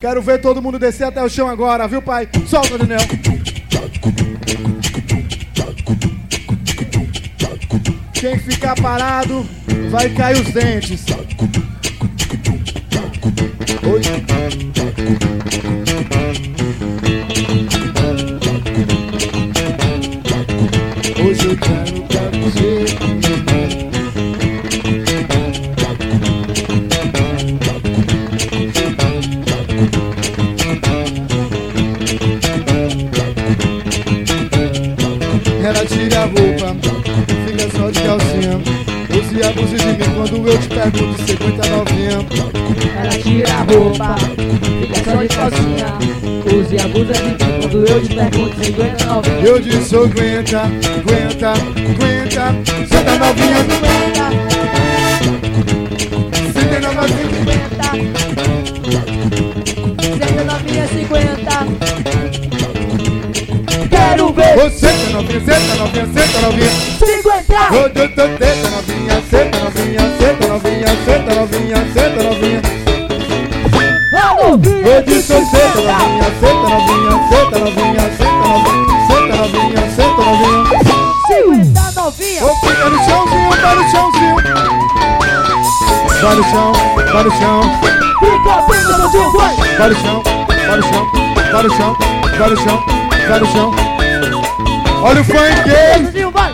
Quero ver todo mundo descer até o chão agora, viu, pai? Solta, Daniel. Quem ficar parado vai cair os dentes. Hoje eu quero pra você. Ela tira a roupa, fica só de calcinha. Use e abuse de mim quando eu te pergunto se aguenta novinha. Ela tira a roupa, fica só de calcinha. Use e abusa de mim quando eu te pergunto se aguenta novinha. Eu disse aguenta, aguenta, aguenta. Senta novinha, Aguenta, senta novinha, senta novinha 50. Quero ver ô senta novinha, senta novinha, senta novinha. 50. Ô senta novinha, senta novinha, senta novinha, senta novinha, senta novinha. Eu disse senta novinha, senta novinha, senta novinha, senta novinha, senta novinha, senta novinha. 50 novinha. Ô fica no chãozinho, vai no chãozinho. Vai no chão, vai no chão. Fica bem no seu vai. Vai no chão, vai no chão, vai no chão, vai no chão, vai no chão. Olha o funk! Vai.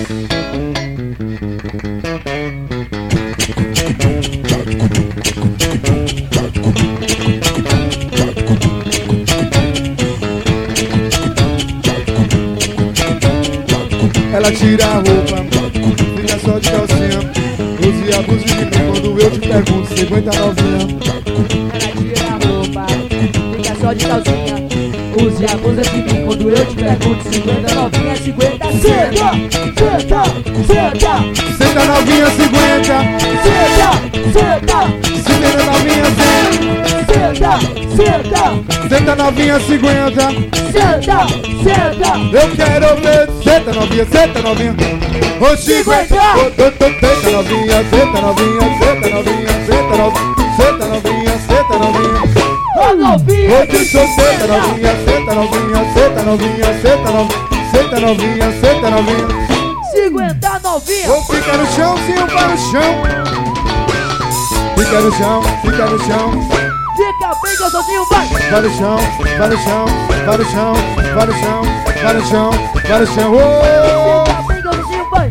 Ela tira a roupa, fica só de calcinha. Use e abuse de mim quando eu te pergunto se aguenta novinha. Ela tira a roupa, fica só de calcinha. Use e abusa de mim quando eu te pergunto 50 novinha, 50. Senta, senta, senta. Senta novinha, 50. Senta, senta. Senta novinha, 100. Senta, senta. Senta novinha, 50. Senta, senta. Eu quero ver. Senta novinha, senta novinha. Ô 50. Senta novinha, senta novinha, senta novinha, senta novinha, senta novinha, senta novinha. Ô novinha, Eu disse senta novinha, senta novinha, senta novinha, senta novinha, senta novinha, senta novinha. 50 novinha. Ou fica no chãozinho, vai no chão. Fica no chão, fica no chão. Fica bem gostosinho, vai. Vai no chão, vai no chão, vai no chão, vai no chão, vai no chão, vai no chão. Oh! Fica bem gostosinho, vai.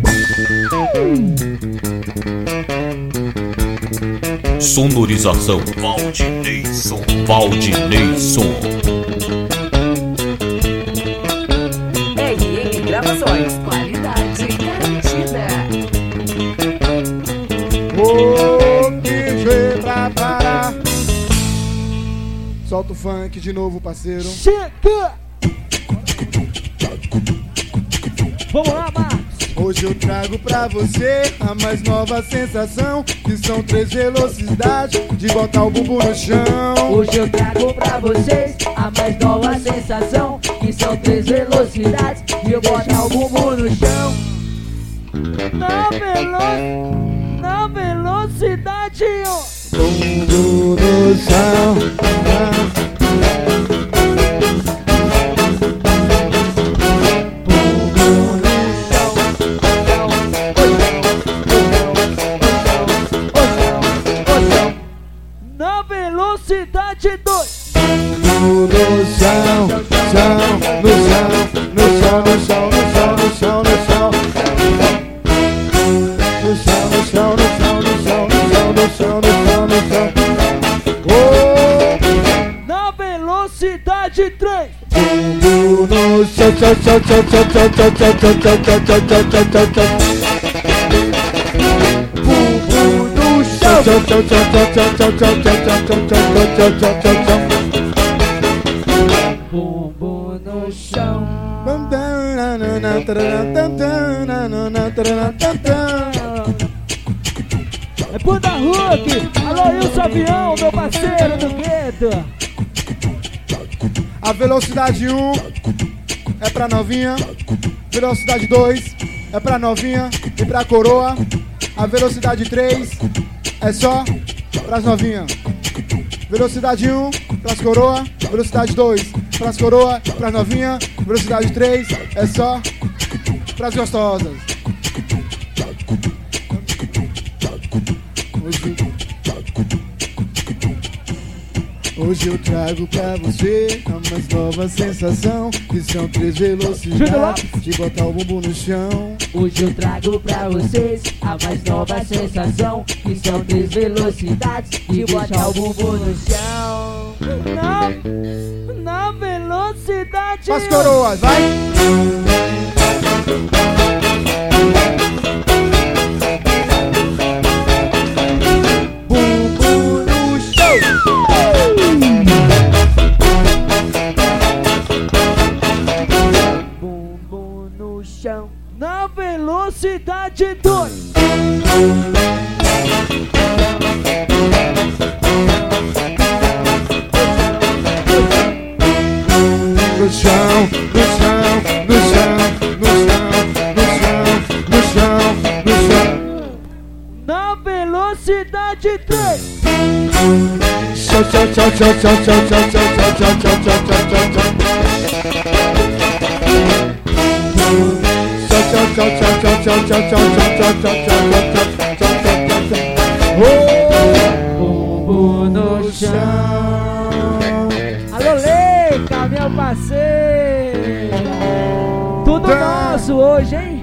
Sonorização Valdineyson. Valdineyson. RN Gravações, qualidade garantida. Oh, que jeito pra parar. Solta o funk de novo, parceiro. Chega. Vamos lá, Marcos. Hoje eu trago pra você a mais nova sensação, que são 3 velocidades de botar o bumbum no chão. Hoje eu trago pra vocês a mais nova sensação, que são 3 velocidades de eu botar o bumbum no chão. Na velocidade, ó. Bumbum no chão. Na velocidade 2. No chão, chão, no chão, no chão, no chão, no chão, no chão, no chão. No chão, no chão, no chão, no chão, no chão, no chão, no chão, no chão. Oh! Na velocidade 3. No chão, chão, chão, chão, chão, chão, chão, chão, chão, chão, chão, chão, chão, chão, chão. Bumbum no chão. Chão, chão, chão, chão, chão, chão, chão, chão, chão, chão, chão, chão, chão, chão, chão. Bumbum no chão. É Banda Hulk. Alô, Wilson Avião, meu parceiro do gueto. A velocidade 1 é pra novinha. Velocidade 2 é pra novinha e pra coroa. A velocidade 3 é só pras novinhas. Velocidade 1 pras coroa, velocidade 2. Pras coroa, pras novinha, velocidade 3. É só pras gostosas. Hoje eu trago pra você a mais nova sensação, que são 3 velocidades de botar o bumbum no chão. Hoje eu trago pra vocês a mais nova sensação, que são 3 velocidades de botar o bumbum no chão. Na velocidade. As coroas, vai! Bumbum no chão! Bumbum no chão. Na velocidade 2. No chão, no chão, no chão, no chão, no chão, no chão, no chão. Na velocidade 3. Chão, chão, chão, chão, chão, chão, chão, chão, chão, chão, chão, chão, chão, chão. Chão, chão, chão, chão, chão, chão, chão, chão, chão, chão, chão. Bumbum no chão. Alô, Leica, meu parceiro. Tudo nosso hoje, hein?